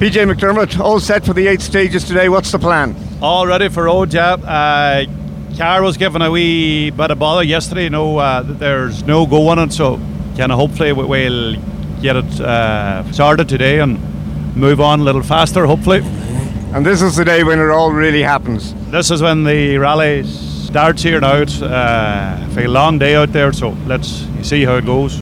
PJ McDermott, all set for the 8 stages today. What's the plan? All ready for road, yeah. Car was given a wee bit of bother yesterday. There's no go on it, so hopefully we'll get it started today and move on a little faster, hopefully. And this is the day when it all really happens. This is when the rally starts here now. It's a long day out there, so let's see how it goes.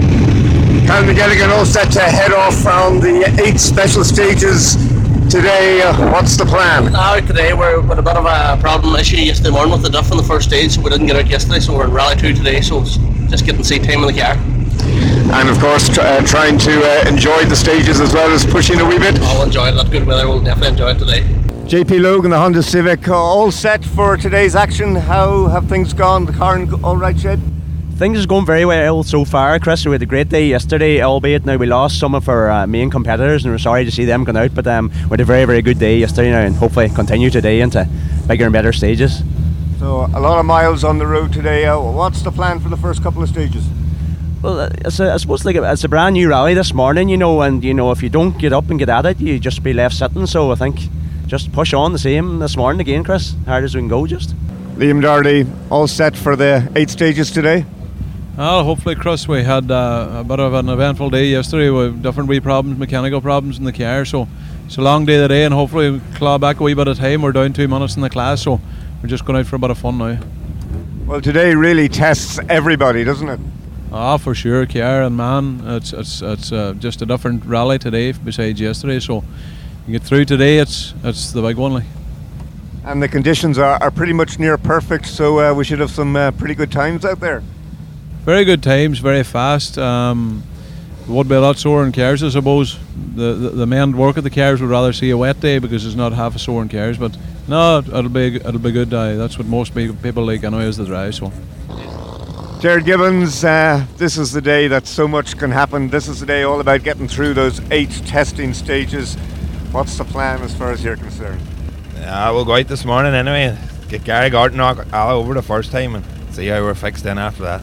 Callum McGilligan all set to head off on the 8 special stages today. What's the plan? Today we're with a bit of a problem issue yesterday morning with the diff on the first stage. We didn't get out yesterday, so we're in Rally 2 today, so it's just getting seat time in the car. And of course trying to enjoy the stages as well as pushing a wee bit. I'll enjoy it. That good weather, we'll definitely enjoy it today. JP Logan, the Honda Civic, all set for today's action. How have things gone? The car in all right shape? Things are going very well so far, Chris. We had a great day yesterday, albeit now we lost some of our main competitors and we're sorry to see them going out, but we had a very, very good day yesterday now and hopefully continue today into bigger and better stages. So a lot of miles on the road today. What's the plan for the first couple of stages? Well, I suppose it's a brand new rally this morning, and if you don't get up and get at it, you just be left sitting. So I think just push on the same this morning again, Chris, hard as we can go just. Liam Doherty, all set for the 8 stages today? Hopefully, Chris, we had a bit of an eventful day yesterday with different wee problems, mechanical problems in the car, so it's a long day today and hopefully we claw back a wee bit of time. We're down 2 minutes in the class, so we're just going out for a bit of fun now. Well, today really tests everybody, doesn't it? For sure, car and man, it's just a different rally today besides yesterday, so you get through today, it's the big one. And the conditions are pretty much near perfect, so we should have some pretty good times out there. Very good times, very fast. It would be a lot sore in cars, I suppose. The men work at the cars would rather see a wet day because it's not half as sore in cars. But no, it'll be good. That's what most people like anyway, is the drive. So, Jared Gibbons, this is the day that so much can happen. This is the day all about getting through those 8 testing stages. What's the plan as far as you're concerned? We'll go out this morning anyway. Get Gary Garton all over the first time and see how we're fixed in after that.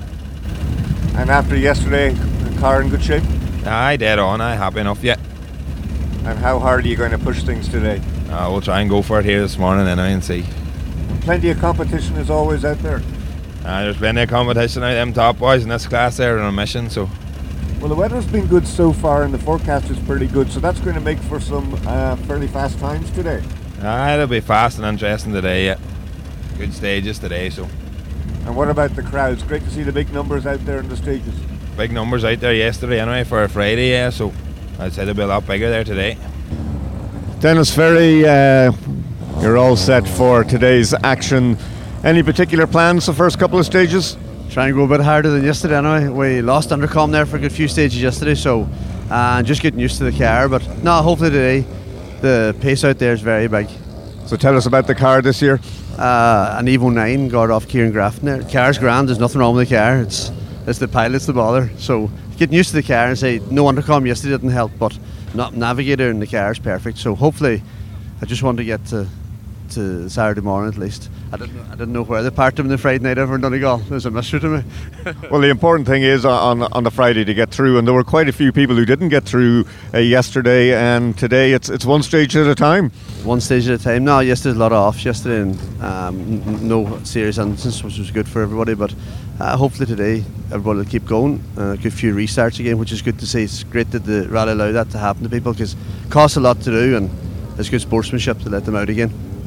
And after yesterday, the car in good shape? Aye, dead on. Happy enough yet. And how hard are you going to push things today? We'll try and go for it here this morning anyway and see. Plenty of competition as always out there. There's plenty of competition out. Them top boys in this class there are on a mission. So. Well, the weather's been good so far and the forecast is pretty good, so that's going to make for some fairly fast times today. It'll be fast and interesting today. Yeah. Good stages today. So. And what about the crowds? Great to see the big numbers out there in the stages. Big numbers out there yesterday anyway for a Friday, yeah, so I'd say they'll be a lot bigger there today. Dennis Ferry, you're all set for today's action. Any particular plans the first couple of stages? Try and go a bit harder than yesterday anyway. We lost Undercom there for a good few stages yesterday, so just getting used to the car, but no, hopefully today the pace out there is very big. So tell us about the car this year. An Evo 9 got off Kieran Grafton there. The car's grand, there's nothing wrong with the car. It's the pilot's the bother. So getting used to the car and say no undercom yesterday didn't help, but navigator in the car is perfect. So hopefully, I just want to get to Saturday morning at least. I didn't know where they parked him the Friday night over in Donegal. It was a mystery to me. Well, the important thing is on the Friday to get through, and there were quite a few people who didn't get through yesterday, and today it's one stage at a time. One stage at a time. No, yesterday a lot of offs yesterday, and no serious incidents, which was good for everybody. But hopefully today everybody will keep going. A good few restarts again, which is good to see. It's great that the rally allowed that to happen to people because it costs a lot to do, and it's good sportsmanship to let them out again.